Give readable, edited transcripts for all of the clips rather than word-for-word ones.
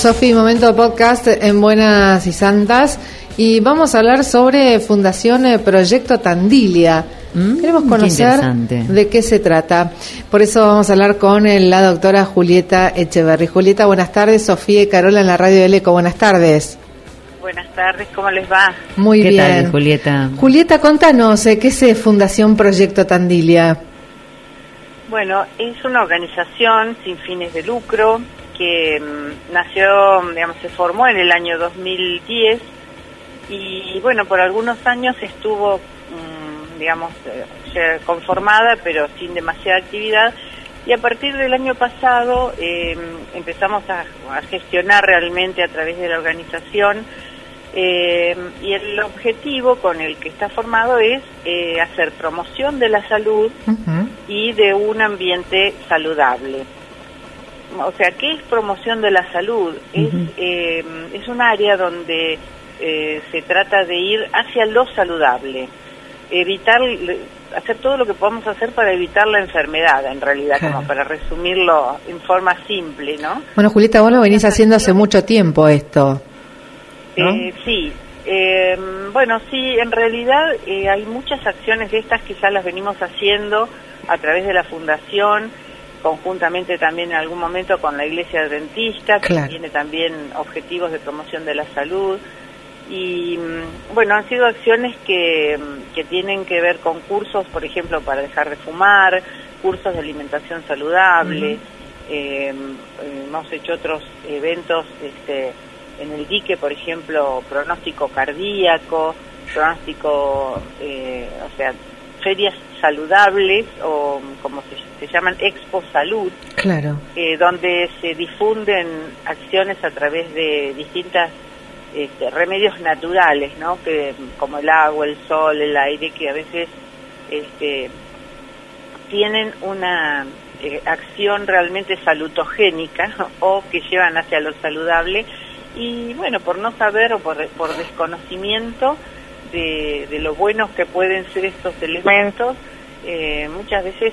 Sofi, momento podcast en Buenas y Santas, y vamos a hablar sobre Fundación Proyecto Tandilia. Queremos conocer de qué se trata. Por eso vamos a hablar con la doctora Julieta Echeverry. Julieta, buenas tardes. Sofía y Carola en la radio del Eco. Buenas tardes. Buenas tardes, ¿cómo les va? Muy bien. ¿Qué tal, Julieta? Julieta, contanos, ¿qué es Fundación Proyecto Tandilia? Bueno, es una organización sin fines de lucro que nació, se formó en el año 2010 y, bueno, por algunos años estuvo, conformada, pero sin demasiada actividad. Y a partir del año pasado empezamos a gestionar realmente a través de la organización y el objetivo con el que está formado es hacer promoción de la salud y de un ambiente saludable. O sea, ¿qué es promoción de la salud? Es un área donde se trata de ir hacia lo saludable, evitar, hacer todo lo que podamos hacer para evitar la enfermedad, en realidad, claro, como para resumirlo en forma simple, ¿no? Bueno, Julieta, vos lo venís haciendo hace mucho tiempo esto, ¿no? Sí, bueno, sí, en realidad hay muchas acciones de estas que ya las venimos haciendo a través de la Fundación, conjuntamente también en algún momento con la Iglesia Adventista, que claro, tiene también objetivos de promoción de la salud. Y bueno, han sido acciones que tienen que ver con cursos, por ejemplo, para dejar de fumar, cursos de alimentación saludable. Hemos hecho otros eventos en el dique, por ejemplo, pronóstico cardíaco, pronóstico, ferias saludables, o como se llaman, Expo Salud, claro, donde se difunden acciones a través de distintas remedios naturales, ¿no? Que como el agua, el sol, el aire, que a veces tienen una acción realmente salutogénica, ¿no? O que llevan hacia lo saludable, y bueno, por no saber o por desconocimiento de lo buenos que pueden ser estos elementos, muchas veces,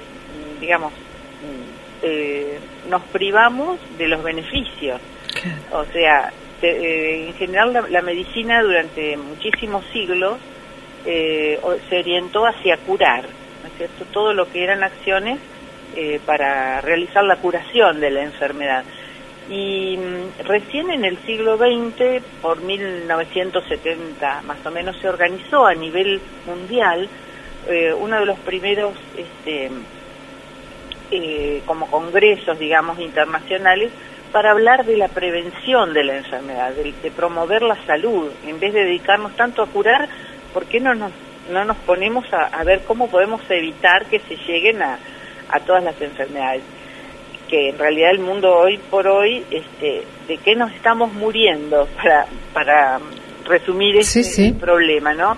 nos privamos de los beneficios. O sea, en general la medicina durante muchísimos siglos se orientó hacia curar, ¿no es cierto? Todo lo que eran acciones para realizar la curación de la enfermedad. Y recién en el siglo XX, por 1970 más o menos, se organizó a nivel mundial uno de los primeros como congresos, internacionales, para hablar de la prevención de la enfermedad, de promover la salud. En vez de dedicarnos tanto a curar, ¿por qué no nos ponemos a ver cómo podemos evitar que se lleguen a todas las enfermedades? Que en realidad el mundo hoy por hoy, ¿de qué nos estamos muriendo? Para resumir este problema, ¿no?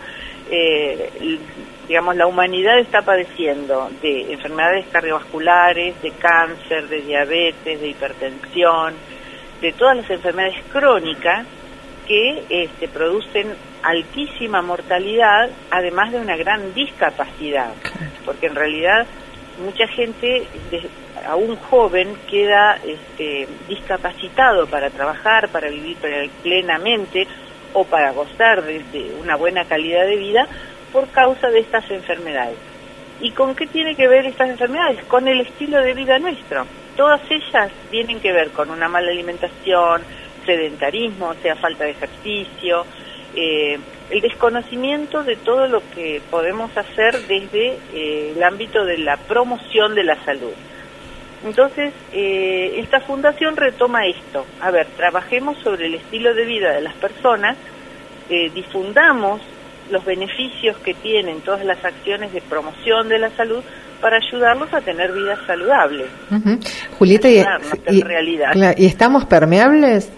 La humanidad está padeciendo de enfermedades cardiovasculares, de cáncer, de diabetes, de hipertensión, de todas las enfermedades crónicas que producen altísima mortalidad, además de una gran discapacidad, porque en realidad mucha gente, aún joven, queda discapacitado para trabajar, para vivir plenamente o para gozar de una buena calidad de vida, por causa de estas enfermedades. ¿Y con qué tiene que ver estas enfermedades? Con el estilo de vida nuestro. Todas ellas tienen que ver con una mala alimentación, sedentarismo, o sea, falta de ejercicio, el desconocimiento de todo lo que podemos hacer desde el ámbito de la promoción de la salud. Entonces, esta fundación retoma esto. A ver, trabajemos sobre el estilo de vida de las personas, difundamos los beneficios que tienen todas las acciones de promoción de la salud para ayudarlos a tener vidas saludables. Julieta, en realidad. ¿Y estamos permeables?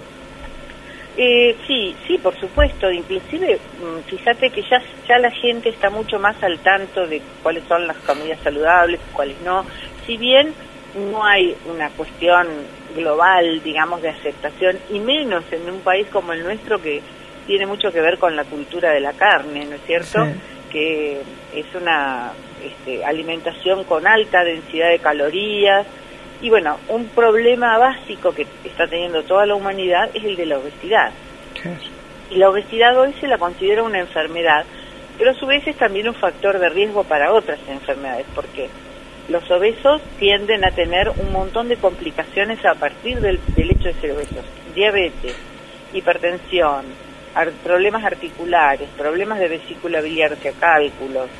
Sí, por supuesto. Inclusive, fíjate que ya la gente está mucho más al tanto de cuáles son las comidas saludables, cuáles no. Si bien no hay una cuestión global, de aceptación, y menos en un país como el nuestro, que tiene mucho que ver con la cultura de la carne, ¿no es cierto? Sí. Que es una alimentación con alta densidad de calorías, Y bueno, un problema básico que está teniendo toda la humanidad es el de la obesidad. Y la obesidad hoy se la considera una enfermedad, pero a su vez es también un factor de riesgo para otras enfermedades, porque los obesos tienden a tener un montón de complicaciones a partir del hecho de ser obesos. Diabetes, hipertensión, problemas articulares, problemas de vesícula biliar, o sea, cálculos,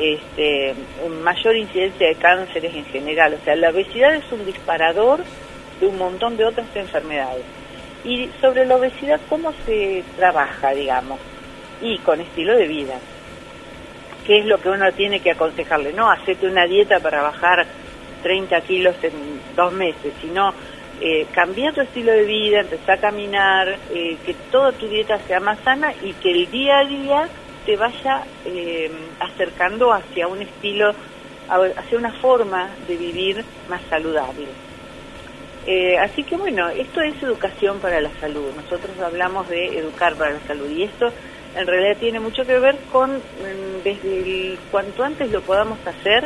mayor incidencia de cánceres en general. O sea, la obesidad es un disparador de un montón de otras enfermedades. Y sobre la obesidad, ¿cómo se trabaja, digamos? Y con estilo de vida. ¿Qué es lo que uno tiene que aconsejarle? No hacete una dieta para bajar 30 kilos en 2 meses, sino cambiar tu estilo de vida, empezar a caminar, que toda tu dieta sea más sana y que el día a día te vaya acercando hacia un estilo, hacia una forma de vivir más saludable. Así que bueno, esto es educación para la salud. Nosotros hablamos de educar para la salud y esto en realidad tiene mucho que ver con desde cuanto antes lo podamos hacer,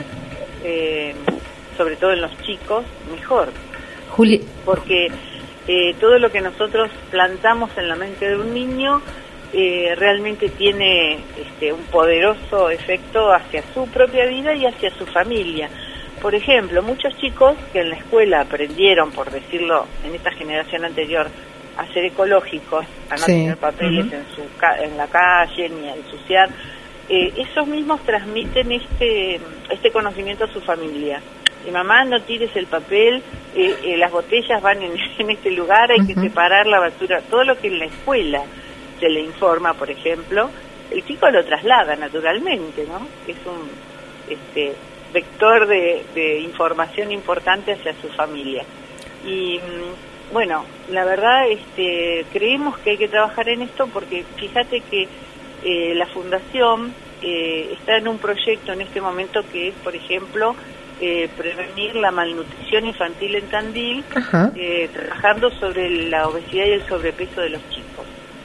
sobre todo en los chicos, mejor. Juli, porque todo lo que nosotros plantamos en la mente de un niño realmente tiene un poderoso efecto hacia su propia vida y hacia su familia. Por ejemplo, muchos chicos que en la escuela aprendieron, por decirlo, en esta generación anterior, a ser ecológicos, a no tener papeles en la calle, ni a ensuciar, esos mismos transmiten este conocimiento a su familia. Y mamá, no tires el papel, las botellas van en este lugar, hay que separar la basura. Todo lo que en la escuela se le informa, por ejemplo, el chico lo traslada naturalmente, ¿no? Es un vector de información importante hacia su familia. Y bueno, la verdad creemos que hay que trabajar en esto porque fíjate que la Fundación está en un proyecto en este momento que es, por ejemplo, prevenir la malnutrición infantil en Tandil, trabajando sobre la obesidad y el sobrepeso de los chicos.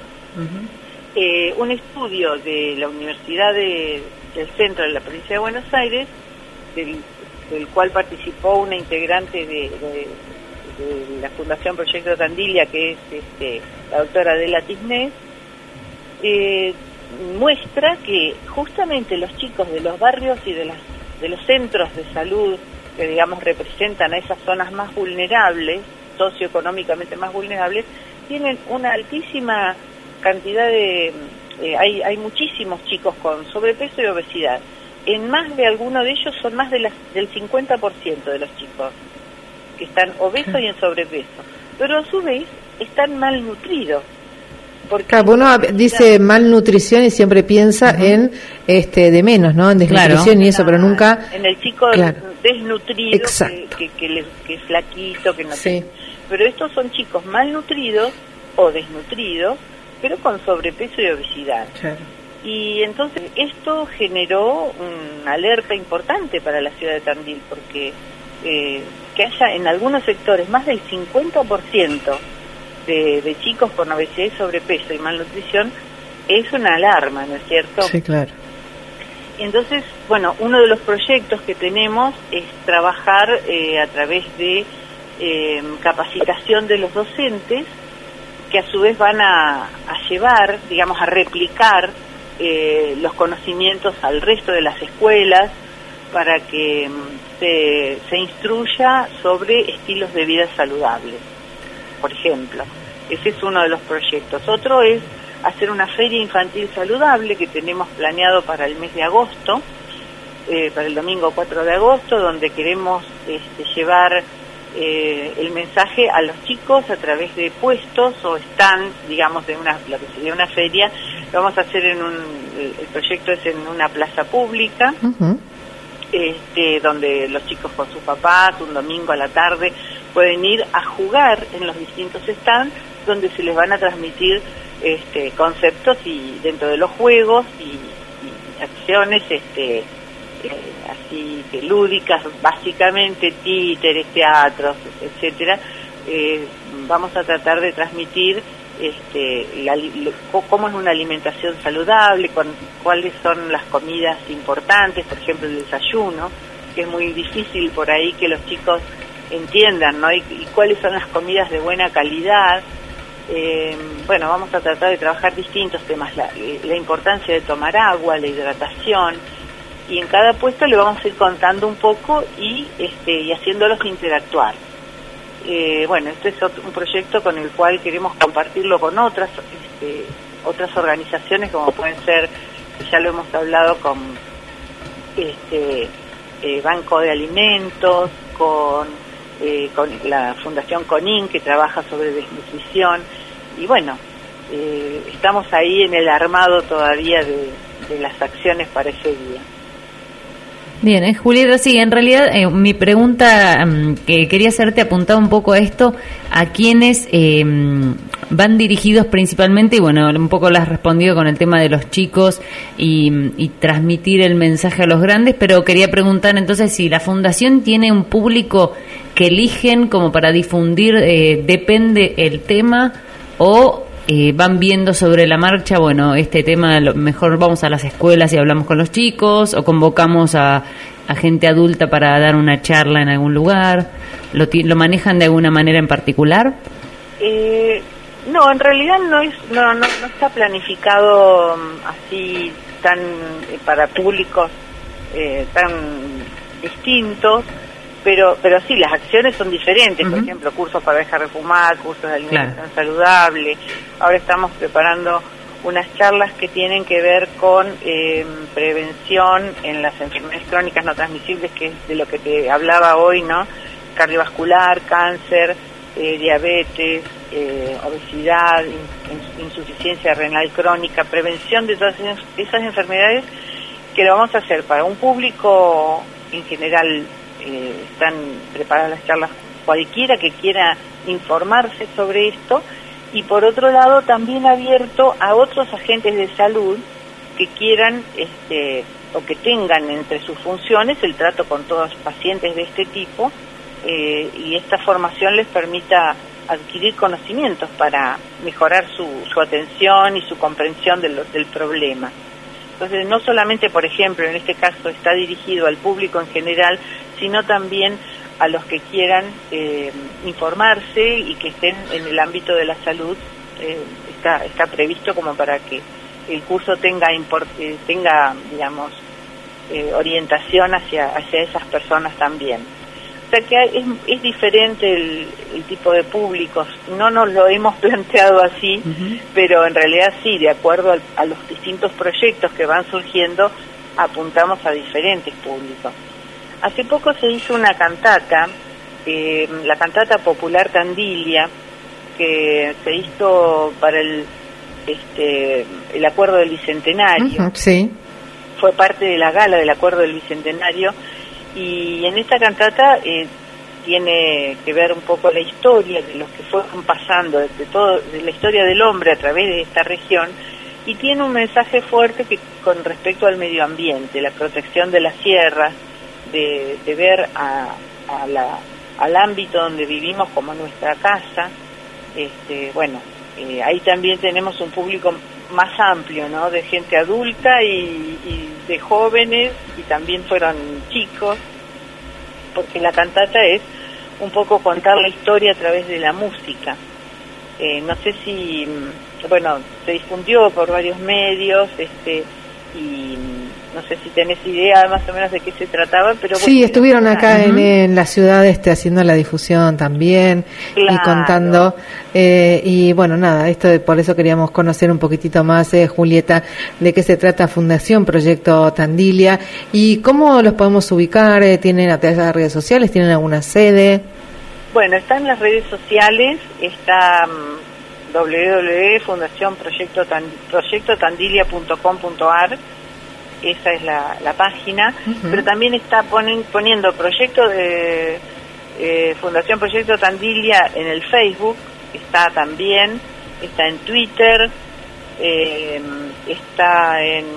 Un estudio de la Universidad del Centro de la Provincia de Buenos Aires, del cual participó una integrante de la Fundación Proyecto Tandilia, que es la doctora Adela Tisnés, muestra que justamente los chicos de los barrios y de los centros de salud que digamos representan a esas zonas más vulnerables, socioeconómicamente más vulnerables, tienen una altísima cantidad hay muchísimos chicos con sobrepeso y obesidad. En más de alguno de ellos son más del 50% de los chicos que están obesos y en sobrepeso, pero a su vez están malnutridos. Porque uno dice malnutrición y siempre piensa en de menos, ¿no? En desnutrición y eso, pero nunca en el chico desnutrido, que es flaquito, que no tiene. Pero estos son chicos malnutridos o desnutridos, pero con sobrepeso y obesidad. Y entonces esto generó una alerta importante para la ciudad de Tandil, porque que haya en algunos sectores más del 50% de chicos con obesidad y sobrepeso y malnutrición es una alarma, ¿no es cierto? Sí, claro. Y entonces, bueno, uno de los proyectos que tenemos es trabajar a través de capacitación de los docentes, que a su vez van a llevar, digamos, a replicar los conocimientos al resto de las escuelas para que se instruya sobre estilos de vida saludables, por ejemplo. Ese es uno de los proyectos. Otro es hacer una feria infantil saludable que tenemos planeado para el mes de agosto, para el domingo 4 de agosto, donde queremos llevar el mensaje a los chicos a través de puestos o stand, digamos, de lo que sería una feria. Lo vamos a hacer el proyecto es en una plaza pública, donde los chicos con sus papás un domingo a la tarde pueden ir a jugar en los distintos stands, donde se les van a transmitir conceptos y dentro de los juegos y acciones así que lúdicas, básicamente títeres, teatros, etcétera. Vamos a tratar de transmitir cómo es una alimentación saludable, cuáles son las comidas importantes, por ejemplo el desayuno, que es muy difícil por ahí que los chicos entiendan, ¿no? Y cuáles son las comidas de buena calidad. Bueno, vamos a tratar de trabajar distintos temas, la importancia de tomar agua, la hidratación, y en cada puesto le vamos a ir contando un poco y haciéndolos interactuar. Bueno, este es un proyecto con el cual queremos compartirlo con otras organizaciones, como pueden ser, ya lo hemos hablado, con Banco de Alimentos, con la Fundación CONIN, que trabaja sobre desnutrición, y bueno, estamos ahí en el armado todavía de las acciones para ese día. Bien, Julieta, sí, en realidad mi pregunta que quería hacerte apuntaba un poco a esto, a quienes van dirigidos principalmente, y bueno, un poco lo has respondido con el tema de los chicos y transmitir el mensaje a los grandes, pero quería preguntar entonces si la Fundación tiene un público que eligen como para difundir, depende el tema, o van viendo sobre la marcha, bueno, este tema, mejor vamos a las escuelas y hablamos con los chicos, o convocamos a gente adulta para dar una charla en algún lugar. ¿Lo manejan de alguna manera en particular? No, en realidad no está planificado así tan para públicos tan distintos. Pero sí, las acciones son diferentes. Por ejemplo, cursos para dejar de fumar, cursos de alimentación saludable. Ahora estamos preparando unas charlas que tienen que ver con prevención en las enfermedades crónicas no transmisibles, que es de lo que te hablaba hoy, ¿no? Cardiovascular, cáncer, diabetes, obesidad, insuficiencia renal crónica, prevención de todas esas enfermedades, que lo vamos a hacer para un público en general. Están preparadas las charlas, cualquiera que quiera informarse sobre esto, y por otro lado también abierto a otros agentes de salud que quieran o que tengan entre sus funciones el trato con todos los pacientes de este tipo, y esta formación les permita adquirir conocimientos para mejorar su atención y su comprensión del problema. Entonces, no solamente, por ejemplo, en este caso está dirigido al público en general, sino también a los que quieran informarse y que estén en el ámbito de la salud. Está previsto como para que el curso tenga digamos, orientación hacia esas personas también. O sea que es diferente el tipo de públicos. No nos lo hemos planteado así, pero en realidad sí, de acuerdo a los distintos proyectos que van surgiendo, apuntamos a diferentes públicos. Hace poco se hizo una cantata, la cantata popular Tandilia, que se hizo para el acuerdo del Bicentenario. Sí. Fue parte de la gala del acuerdo del Bicentenario. Y en esta cantata tiene que ver un poco la historia de los que fueron pasando, de la historia del hombre a través de esta región, y tiene un mensaje fuerte con respecto al medio ambiente, la protección de las sierras, de ver al ámbito donde vivimos como nuestra casa. Ahí también tenemos un público más amplio, ¿no? De gente adulta y de jóvenes, y también fueron chicos, porque la cantata es un poco contar la historia a través de la música. No sé si, se difundió por varios medios, y no sé si tenés idea más o menos de qué se trataba, pero sí, estuvieron acá en la ciudad haciendo la difusión también, claro, y contando, y bueno, nada, por eso queríamos conocer un poquitito más, Julieta, de qué se trata Fundación Proyecto Tandilia y cómo los podemos ubicar. ¿Tienen a través de las redes sociales? ¿Tienen alguna sede? Bueno, está en las redes sociales, está www.fundacionproyectotandilia.com.ar, esa es la página, pero también está poniendo proyecto de Fundación Proyecto Tandilia en el Facebook, está también, está en Twitter, está en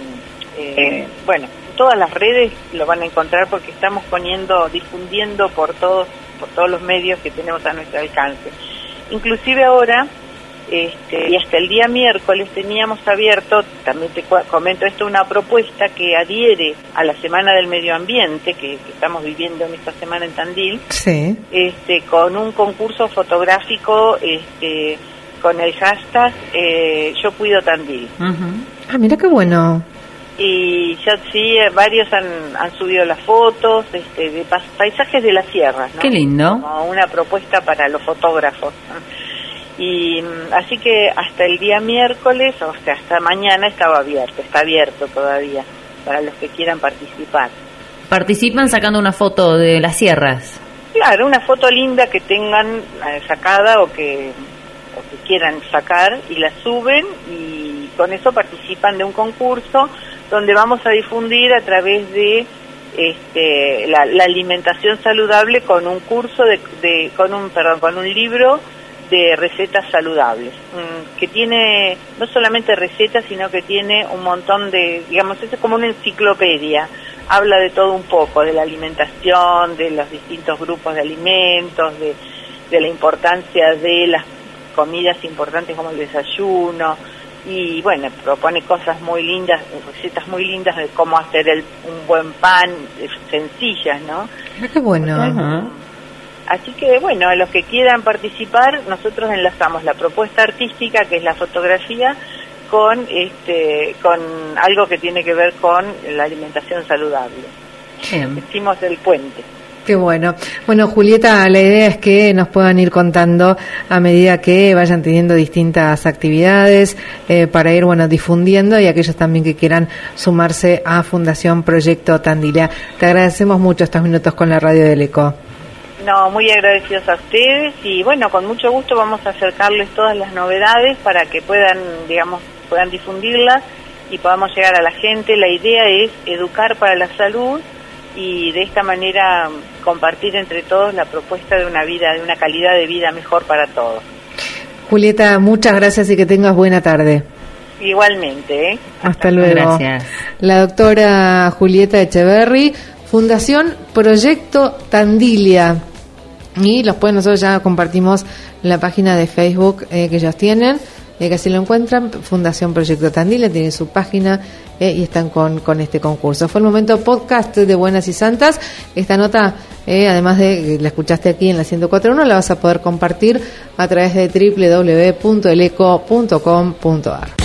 todas las redes lo van a encontrar, porque estamos difundiendo por todos los medios que tenemos a nuestro alcance. Inclusive ahora y hasta el día miércoles teníamos abierto, también te comento esto, una propuesta que adhiere a la Semana del Medio Ambiente que estamos viviendo en esta semana en Tandil, sí. Con un concurso fotográfico con el hashtag Yo Cuido Tandil. Uh-huh. Ah, mira qué bueno. Y ya sí, varios han subido las fotos de paisajes de las sierras, ¿no? Qué lindo. Como una propuesta para los fotógrafos, ¿no? Y así que hasta el día miércoles, o sea, hasta mañana está abierto todavía para los que quieran participar. ¿Participan sacando una foto de las sierras? Claro, una foto linda que tengan sacada o que quieran sacar y la suben, y con eso participan de un concurso donde vamos a difundir a través de la alimentación saludable con un curso con un libro de recetas saludables, que tiene no solamente recetas, sino que tiene un montón de, digamos, es como una enciclopedia, habla de todo un poco, de la alimentación, de los distintos grupos de alimentos, de la importancia de las comidas importantes como el desayuno, y bueno, propone cosas muy lindas, recetas muy lindas de cómo hacer un buen pan, sencillas, ¿no? Qué bueno. Uh-huh. Así que bueno, a los que quieran participar, nosotros enlazamos la propuesta artística, que es la fotografía, con algo que tiene que ver con la alimentación saludable. Decimos el puente. Qué bueno. Bueno, Julieta, la idea es que nos puedan ir contando a medida que vayan teniendo distintas actividades para ir, difundiendo, y aquellos también que quieran sumarse a Fundación Proyecto Tandilia. Te agradecemos mucho estos minutos con la Radio del Eco. No, muy agradecidos a ustedes, y bueno, con mucho gusto vamos a acercarles todas las novedades para que puedan difundirlas y podamos llegar a la gente. La idea es educar para la salud y de esta manera compartir entre todos la propuesta de una calidad de vida mejor para todos. Julieta, muchas gracias y que tengas buena tarde. Igualmente. Hasta luego. Gracias. La doctora Julieta Echeverry, Fundación Proyecto Tandilia. Y nosotros ya compartimos la página de Facebook que ellos tienen, que así lo encuentran, Fundación Proyecto Tandilia, tienen su página y están con este concurso. Fue el momento podcast de Buenas y Santas. Esta nota, además de la escuchaste aquí en la 104.1, la vas a poder compartir a través de www.eleco.com.ar.